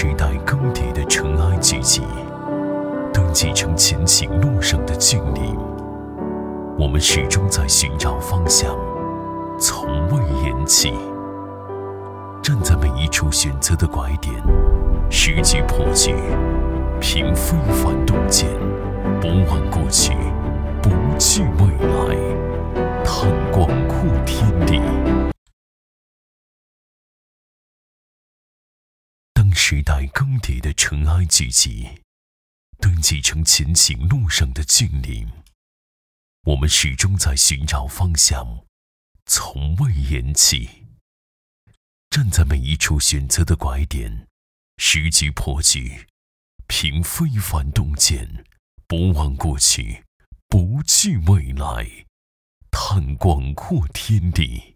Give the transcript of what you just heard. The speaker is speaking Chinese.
时代更迭的尘埃聚集，登记成前行路上的峻岭。我们始终在寻找方向，从未言弃。站在每一处选择的拐点，时局破局，凭非凡洞见，不忘过去，不惧未来，探广阔天地。当时代更迭的尘埃聚集，堆积成前行路上的峻岭。我们始终在寻找方向，从未言弃。站在每一处选择的拐点，时局破局，凭非凡洞见，不忘过去，不惧未来，探广阔天地。